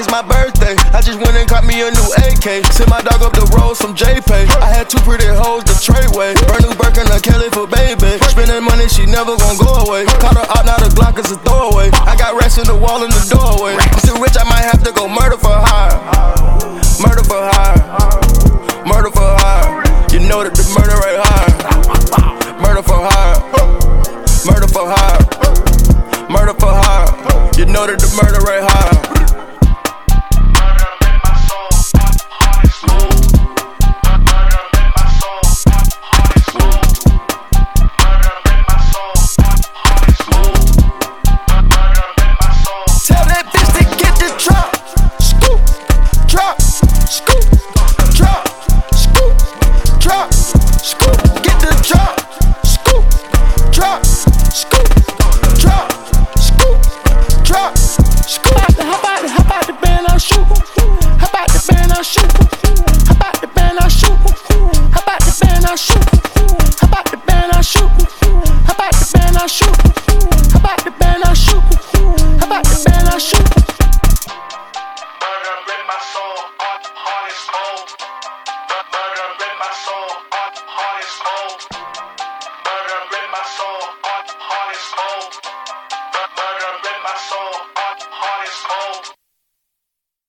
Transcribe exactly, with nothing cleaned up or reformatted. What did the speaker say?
it's my birthday. I just went and got me a new A K. Sent my dog up the road from J-Pay. I had two pretty hoes the trade way. Burn new Birkin, a Kelly for baby. Spending money, she never gon' go away. Caught her out, now the Glock is a throwaway. I got racks in the wall in the doorway. I'm still rich, I might have to go